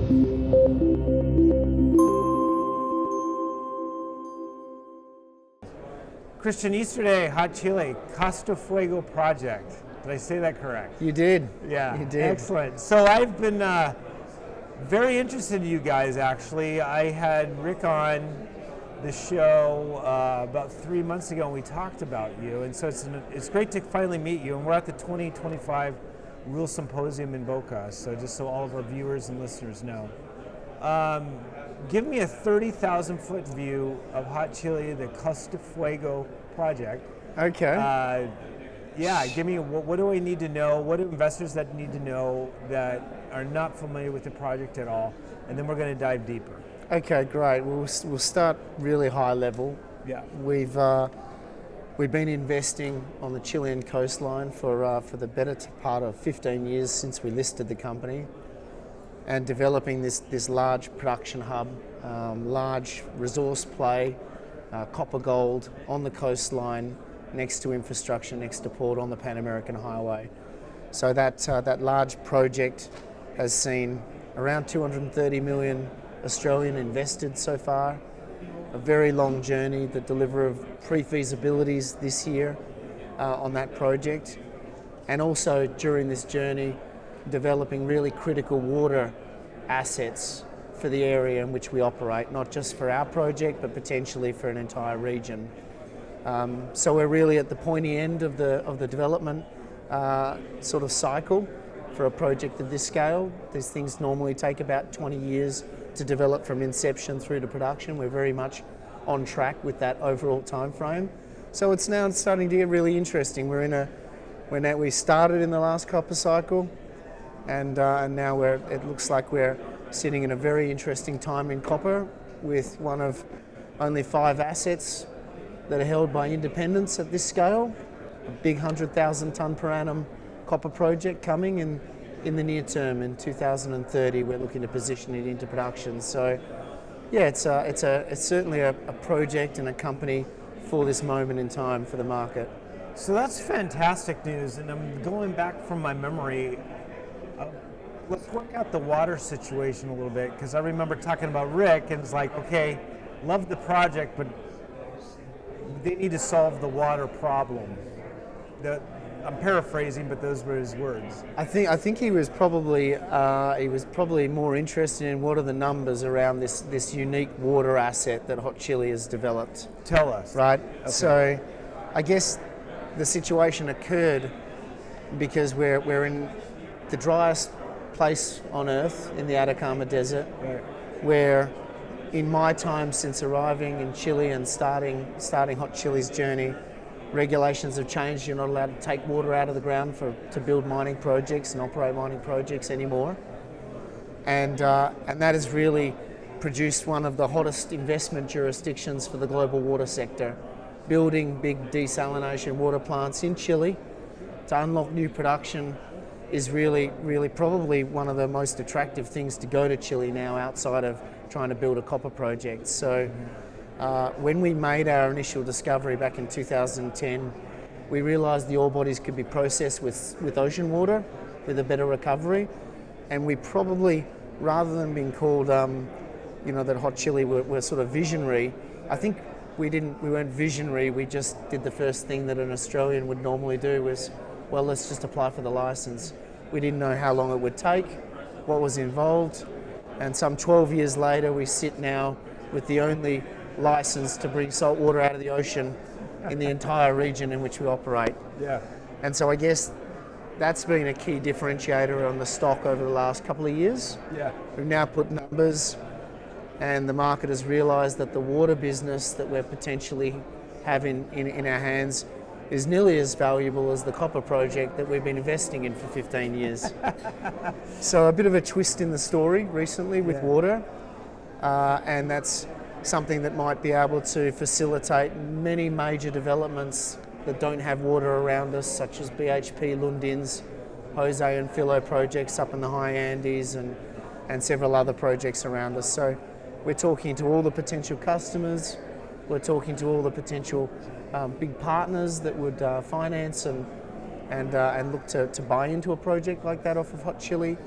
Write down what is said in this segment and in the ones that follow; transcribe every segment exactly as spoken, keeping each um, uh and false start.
Christian, Easterday Hot Chili, Costa Fuego project. Did I say that correct? You did. Yeah, you did. Excellent. So I've been uh, very interested in you guys, actually. I had Rick on the show uh, about three months ago, and we talked about you. And so it's, an, it's great to finally meet you. And we're at the twenty twenty-five Rural Symposium in Boca, so just so all of our viewers and listeners know. Um, give me a thirty thousand foot view of Hot Chili, the Costa Fuego project. Okay. Uh, yeah, give me, what, what do I need to know? What do investors that need to know that are not familiar with the project at all? And then we're going to dive deeper. Okay, great. We'll, we'll start really high level. Yeah. We've uh, we've been investing on the Chilean coastline for uh, for the better part of fifteen years since we listed the company, and developing this this large production hub, um, large resource play, uh, copper gold on the coastline, next to infrastructure, next to port on the Pan American Highway. So that uh, that large project has seen around two hundred thirty million Australian invested so far. A very long journey, the delivery of pre-feasibilities this year uh, on that project, and also during this journey developing really critical water assets for the area in which we operate, not just for our project but potentially for an entire region. Um, so we're really at the pointy end of the of the development uh, sort of cycle for a project of this scale. These things normally take about twenty years to develop from inception through to production. We're very much on track with that overall time frame. So it's now starting to get really interesting. We're in a we're now we started in the last copper cycle, and uh, and now we're it looks like we're sitting in a very interesting time in copper with one of only five assets that are held by independents at this scale. A big one hundred thousand tonne per annum copper project coming in in the near term. In two thousand thirty, we're looking to position it into production. So yeah, it's a, it's a it's certainly a, a project and a company for this moment in time for the market. So that's fantastic news, and I'm going back from my memory. Uh, let's work out the water situation a little bit, because I remember talking about Rick, and it's like, okay, love the project, but they need to solve the water problem. The, I'm paraphrasing, but those were his words. I think I think he was probably uh, he was probably more interested in what are the numbers around this this unique water asset that Hot Chili has developed. Tell us. Right. Okay. So, I guess the situation occurred because we're we're in the driest place on Earth in the Atacama Desert, Right. where in my time since arriving in Chile and starting starting Hot Chili's journey, regulations have changed. You're not allowed to take water out of the ground for to build mining projects and operate mining projects anymore. And uh, and that has really produced one of the hottest investment jurisdictions for the global water sector. Building big desalination water plants in Chile to unlock new production is really, really probably one of the most attractive things to go to Chile now, outside of trying to build a copper project. So uh, when we made our initial discovery back in two thousand ten, we realized the ore bodies could be processed with, with ocean water with a better recovery. And we probably, rather than being called, um, you know, that Hot Chili were, were sort of visionary, I think we didn't, we weren't visionary, we just did the first thing that an Australian would normally do, was, well, let's just apply for the license. We didn't know how long it would take, what was involved, and some twelve years later we sit now with the only license to bring salt water out of the ocean in the entire region in which we operate. Yeah. And so I guess that's been a key differentiator on the stock over the last couple of years. Yeah. We've now put numbers, and the market has realised that the water business that we're potentially having in, in our hands is nearly as valuable as the copper project that we've been investing in for fifteen years. So a bit of a twist in the story recently with yeah. water, uh, and that's something that might be able to facilitate many major developments that don't have water around us, such as B H P Lundin's Jose and Filo projects up in the high Andes, and, and several other projects around us. So we're talking to all the potential customers, we're talking to all the potential um, big partners that would uh, finance and and uh, and look to, to buy into a project like that off of Hot Chili.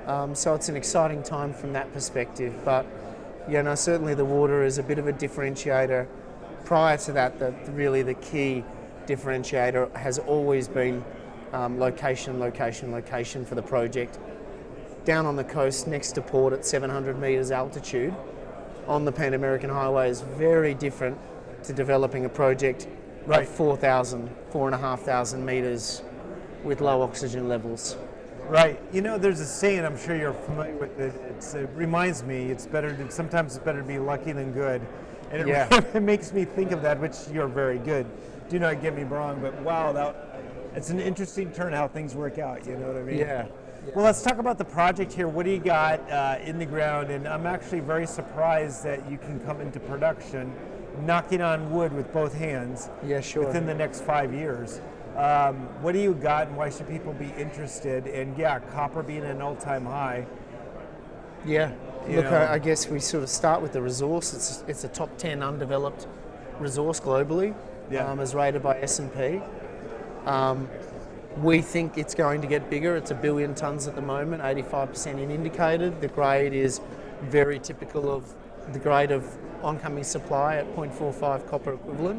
Um, so it's an exciting time from that perspective. But you know, certainly the water is a bit of a differentiator. Prior to that, the, really the key differentiator has always been um, location, location, location for the project. Down on the coast, next to port at seven hundred metres altitude, on the Pan American Highway is very different to developing a project Right. at four thousand, four and a half thousand metres with low oxygen levels. Right. You know, there's a saying, I'm sure you're familiar with it. It's, it reminds me, it's better to, sometimes it's better to be lucky than good. And it, Yeah. it makes me think of that, which you're very good. Do not get me wrong, but wow, that it's an interesting turn how things work out, you know what I mean? Yeah. Well, let's talk about the project here. What do you got uh, in the ground? And I'm actually very surprised that you can come into production knocking on wood with both hands Yeah, sure. within the next five years. Um, what do you got and why should people be interested? And yeah, copper being an all-time high. Yeah. You Look, know. I, I guess we sort of start with the resource. It's it's a top ten undeveloped resource globally, Yeah. um, as rated by S and P. Um, we think it's going to get bigger. It's a billion tonnes at the moment, eighty-five percent in indicated. The grade is very typical of the grade of oncoming supply at zero point four five copper equivalent.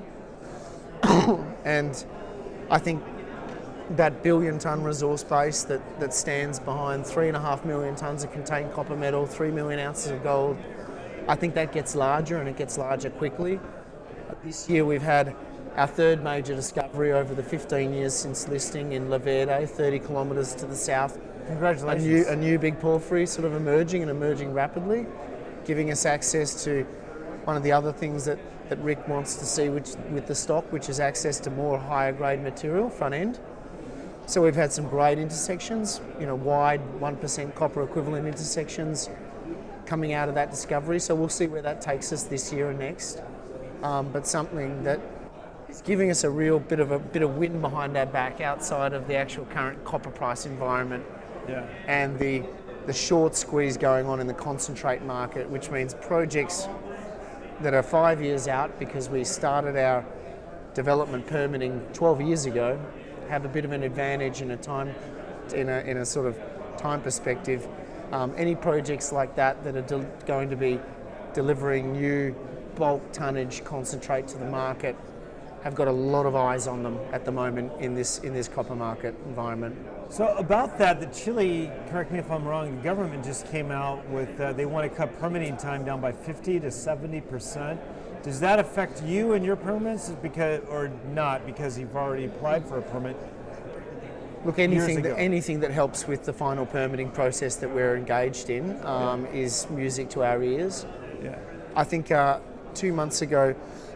And I think that billion tonne resource base that, that stands behind three and a half million tonnes of contained copper metal, three million ounces of gold, I think that gets larger and it gets larger quickly. This year we've had our third major discovery over the fifteen years since listing in La Verde, thirty kilometres to the south. A Congratulations. new, a new big porphyry sort of emerging and emerging rapidly, giving us access to one of the other things that, that Rick wants to see which, with the stock, which is access to more higher grade material, front end. So we've had some great intersections, you know, wide one percent copper equivalent intersections coming out of that discovery. So we'll see where that takes us this year and next. Um, but something that is giving us a real bit of a bit of wind behind our back outside of the actual current copper price environment Yeah. and the the short squeeze going on in the concentrate market, which means projects that are five years out because we started our development permitting twelve years ago have a bit of an advantage in a time, in a, in a sort of time perspective. Um, any projects like that that are del- going to be delivering new bulk tonnage concentrate to the market have got a lot of eyes on them at the moment in this in this copper market environment. So about that, the Chile, correct me if I'm wrong, the government just came out with, uh, they want to cut permitting time down by fifty to seventy percent. Does that affect you and your permits because, or not, because you've already applied for a permit? Look, anything ago. that anything that helps with the final permitting process that we're engaged in um, is music to our ears. Yeah. I think uh, two months ago,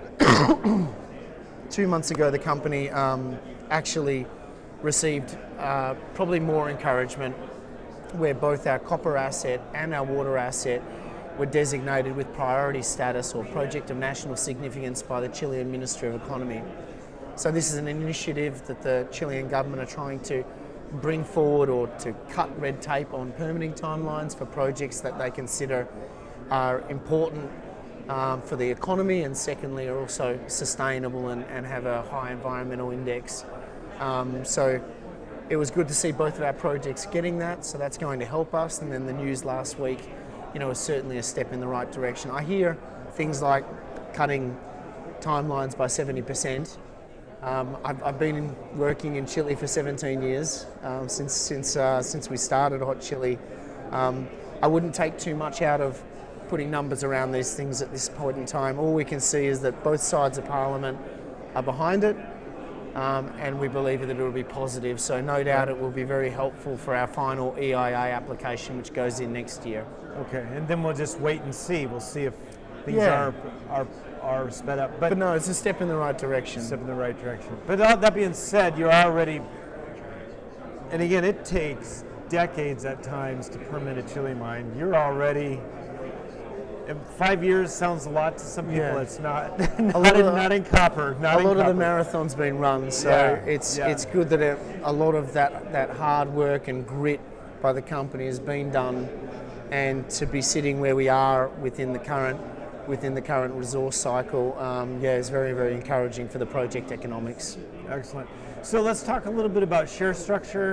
two months ago, the company um, actually received uh, probably more encouragement, where both our copper asset and our water asset were designated with priority status or project of national significance by the Chilean Ministry of Economy. So this is an initiative that the Chilean government are trying to bring forward or to cut red tape on permitting timelines for projects that they consider are important um, for the economy, and secondly are also sustainable and, and have a high environmental index. Um, so it was good to see both of our projects getting that, so that's going to help us. And then the news last week, you know, is certainly a step in the right direction. I hear things like cutting timelines by seventy percent. Um, I've, I've been in, working in Chile for seventeen years, um, since since uh, since we started Hot Chili. Um, I wouldn't take too much out of putting numbers around these things at this point in time. All we can see is that both sides of Parliament are behind it, um, and we believe that it will be positive. So no doubt it will be very helpful for our final E I A application, which goes in next year. Okay, and then we'll just wait and see. We'll see if things Yeah. are, are are sped up. But, But no, it's a step in the right direction. step in the right direction. But uh, that being said, you're already, and again, it takes decades at times to permit a Chile mine. You're already, and five years sounds a lot to some people. Yeah. It's not, not, lot in, of the- not in copper. Not a in lot of copper. the marathon's been run, so Yeah, it's yeah. it's good that it, a lot of that, that hard work and grit by the company has been done, and to be sitting where we are within the current within the current resource cycle, um, yeah, is very very encouraging for the project economics. Excellent. So let's talk a little bit about share structure.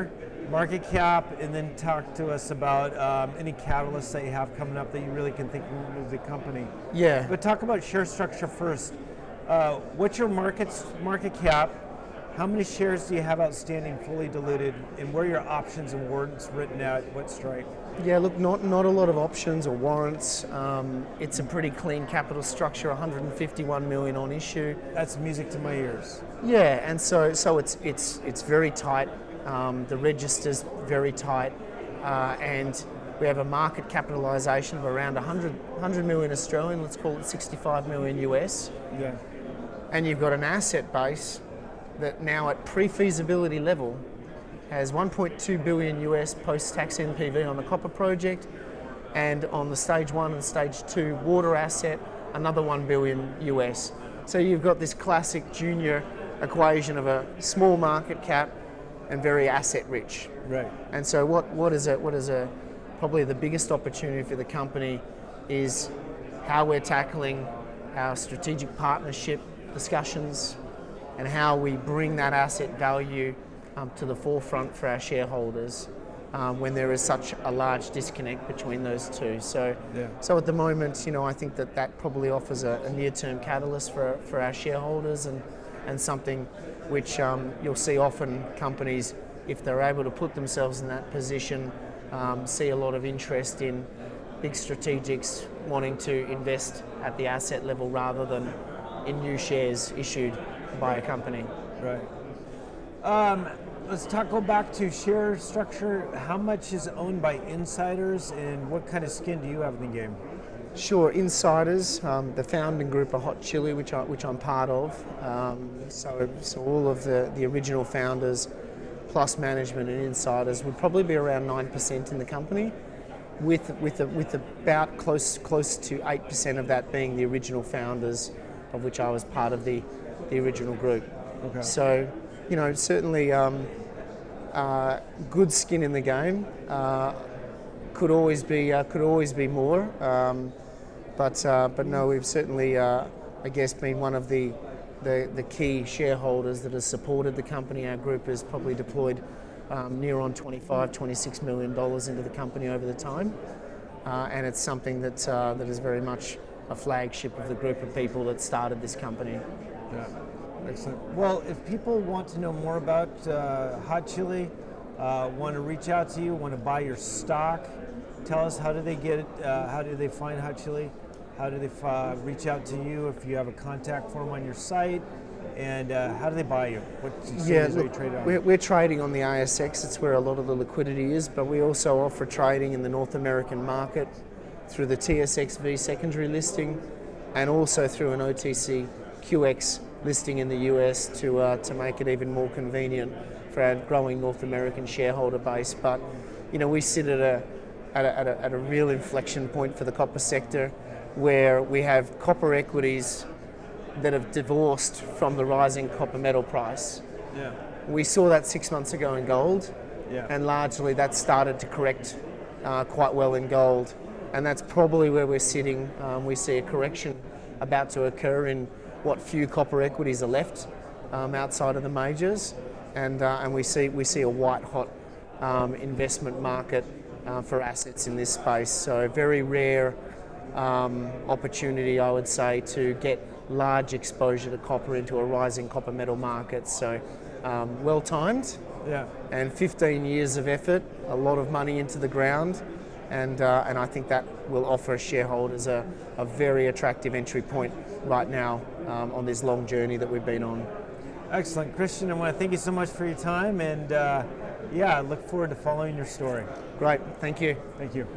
market cap, and then talk to us about um, any catalysts that you have coming up that you really can think will move the company. Yeah. But talk about share structure first. Uh, what's your market market cap? How many shares do you have outstanding, fully diluted, and where are your options and warrants written at what strike? Yeah, look, not not a lot of options or warrants. Um, it's a pretty clean capital structure, one hundred fifty-one million on issue. That's music to my ears. Yeah, and so so it's it's it's very tight. Um, the register's very tight, uh, and we have a market capitalisation of around one hundred, one hundred million Australian. Let's call it sixty-five million U S. Yeah. And you've got an asset base that now at pre-feasibility level has one point two billion U S post-tax N P V on the copper project, and on the stage one and stage two water asset, another one billion U S. So you've got this classic junior equation of a small market cap and very asset rich. Right. And so what, what is a, what is a, probably the biggest opportunity for the company is how we're tackling our strategic partnership discussions and how we bring that asset value um, to the forefront for our shareholders um, when there is such a large disconnect between those two. So, Yeah. so at the moment, you know, I think that that probably offers a, a near-term catalyst for, for our shareholders, and, and something which um, you'll see often companies, if they're able to put themselves in that position, um, see a lot of interest in big strategics wanting to invest at the asset level rather than in new shares issued by a company. Right. Um, let's talk, go back to share structure. How much is owned by insiders, and what kind of skin do you have in the game? Sure, insiders, um, the founding group of Hot Chili, which, I, which I'm part of. Um, so, so all of the, the original founders, plus management and insiders, would probably be around nine percent in the company, with, with, a, with about close, close to eight percent of that being the original founders, of which I was part of the, the original group. Okay. So, you know, certainly um, uh, good skin in the game. Uh, could always be uh, could always be more, um, but uh, but no, we've certainly, uh, I guess, been one of the, the the key shareholders that has supported the company. Our group has probably deployed um, near on twenty-five, twenty-six million dollars into the company over the time, uh, and it's something that uh, that is very much a flagship of the group of people that started this company. Yeah. Excellent. Well, if people want to know more about uh, Hot Chili, uh, want to reach out to you, want to buy your stock, tell us, how do they get it? Uh, how do they find Hot Chili? How do they uh, reach out to you if you have a contact form on your site? And uh, how do they buy you? What Yeah, look, are you trading on? We're, we're trading on the A S X. It's where a lot of the liquidity is, but we also offer trading in the North American market through the T S X V secondary listing, and also through an O T C Q X listing in the U S to uh, to make it even more convenient for our growing North American shareholder base. But you know, we sit at a at a, at a, at a real inflection point for the copper sector, where we have copper equities that have divorced from the rising copper metal price. Yeah. We saw that six months ago in gold, Yeah. and largely that started to correct uh, quite well in gold. And that's probably where we're sitting. Um, we see a correction about to occur in what few copper equities are left um, outside of the majors, and uh, and we see we see a white hot um, investment market uh, for assets in this space. So very rare um, opportunity, I would say, to get large exposure to copper into a rising copper metal market. So um, well timed. Yeah. And fifteen years of effort, a lot of money into the ground, and uh, and I think that will offer shareholders a, a very attractive entry point right now um, on this long journey that we've been on. Excellent. Christian, I want to thank you so much for your time, and uh, yeah, I look forward to following your story. Great, thank you. Thank you.